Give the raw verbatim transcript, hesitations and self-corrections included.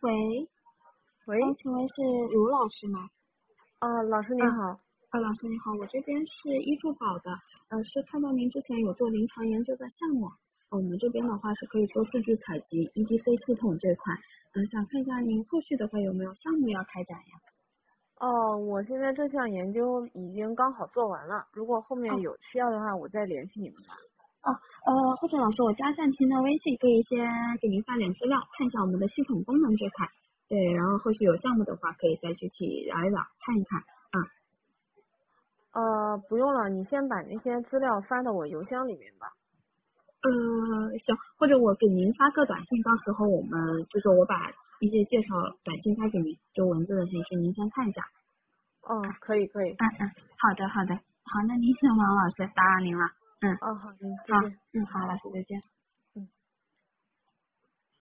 喂， 喂， 哎，请问是卢老师吗？ 啊，老师您啊， 好。 啊，老师你好，我这边是医助宝的，呃，是看到您之前有做临床研究的项目，呃我们这边的话是可以做数据采集 E D C 系统这块，嗯、想看一下您后续的话有没有项目要开展呀？ 哦，我现在这项研究已经刚好做完了，如果后哦面有需要的话，我再联系你们吧。 哦，呃，或者老师我加一下您的微信，可以先给您发点资料，看一下我们的系统功能这块，对，然后后续有项目的话可以再具体聊一聊，看一看，啊、 呃，不用了，你先把那些资料发到我邮箱里面吧。 呃，行，或者我给您发个短信，到时候我们就是我把一些介绍短信发给您，就文字的形式，您先看一下。 哦，可以可以。 嗯嗯，好的好的，好，那您先忙，老师打扰您了。嗯， 哦，好的，再好， 见。 嗯好，老师再见。